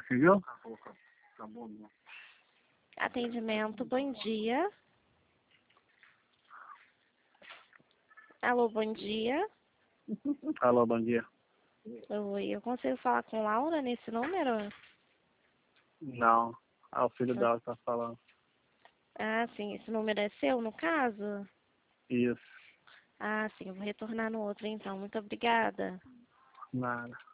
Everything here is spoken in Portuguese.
Viu? Atendimento, bom dia. Alô, bom dia. Alô, bom dia. Oi, eu consigo falar com Laura nesse número? Não, é o filho dela que tá falando. Ah, sim, esse número é seu, no caso? Isso, Ah, sim, eu vou retornar no outro então. Muito obrigada. nada.